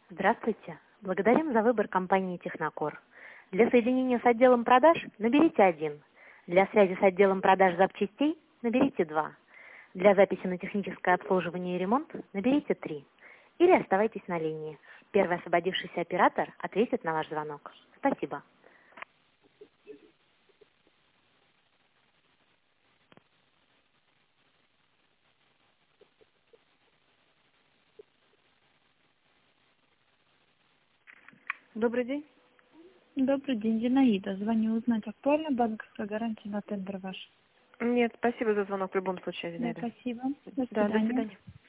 Здравствуйте. Благодарим за выбор компании «Технокор». Для соединения с отделом продаж наберите 1. Для связи с отделом продаж запчастей наберите 2. Для записи на техническое обслуживание и ремонт наберите 3. Или оставайтесь на линии. Первый освободившийся оператор ответит на ваш звонок. Спасибо. Добрый день. Добрый день, Зинаида. Звоню узнать, актуальна банковская гарантия на тендер ваш? Нет, спасибо за звонок в любом случае, Да, Зинаида. спасибо. До Да, до свидания. свидания.